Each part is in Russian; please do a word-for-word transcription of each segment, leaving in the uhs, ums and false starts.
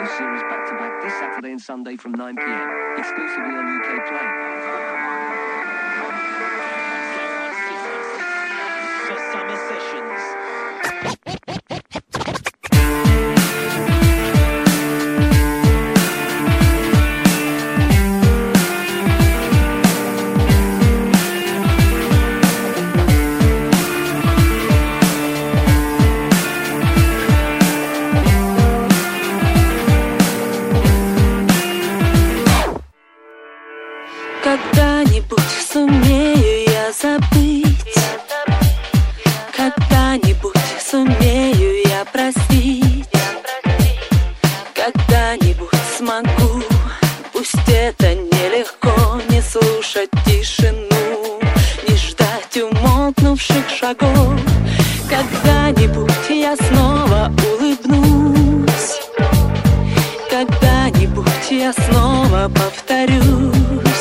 those series back to back this Saturday and Sunday from nine p m exclusively on U K Play. For summer sessions. Когда-нибудь сумею я забыть, когда-нибудь сумею я простить, когда-нибудь смогу, пусть это нелегко, не слушать тишину, не ждать умолкнувших шагов. Когда-нибудь я снова улыбнусь, когда-нибудь я снова повторюсь.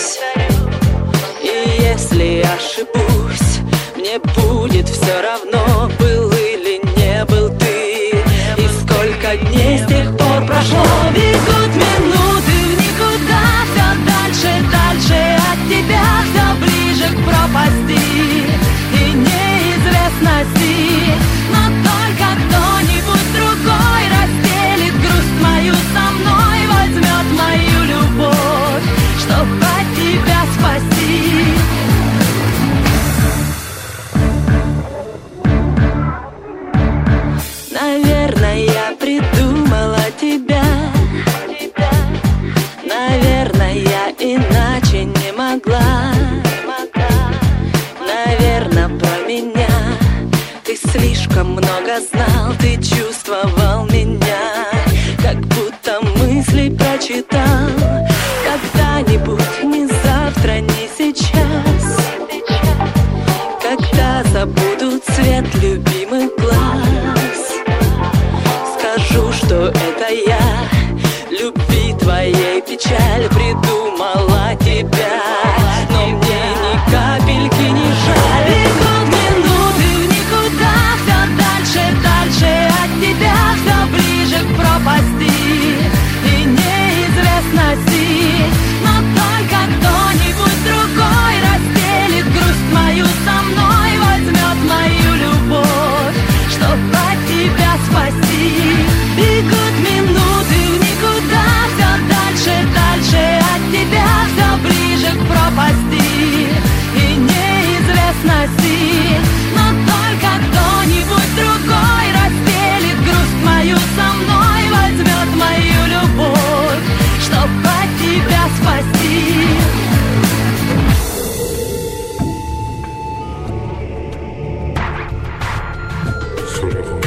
И если ошибусь, мне будет все равно, был или не был ты. И сколько дней с тех пор прошло. Бегут минуты в никуда, все дальше, дальше от тебя, все ближе к пропасти и неизвестности. Но только кто-нибудь другой разделит грусть мою со мной, возьмет мою любовь, чтоб от тебя спасти. Наверное, я придумала тебя, наверное, я иначе не могла. Наверное, про меня ты слишком много знал, ты чувствовал меня, как будто мысли прочитал. Когда-нибудь, не завтра, не сейчас, когда забуду цвет любимых глаз, скажу, что это я, любви твоей печаль, придумала тебя, но мне ни капельки не жаль. Бегут минуты в никуда, все дальше, дальше от тебя, все ближе к пропасти и неизвестности. Но только кто-нибудь другой разделит грусть мою со мной, возьмет мою любовь, чтоб от тебя спасти. Бегут минуты в никуда, все дальше, дальше от тебя, все ближе к пропасти и неизвестности. Но только кто-нибудь другой разделит грусть мою со мной, возьмет мою любовь, чтоб от тебя спасти. Solo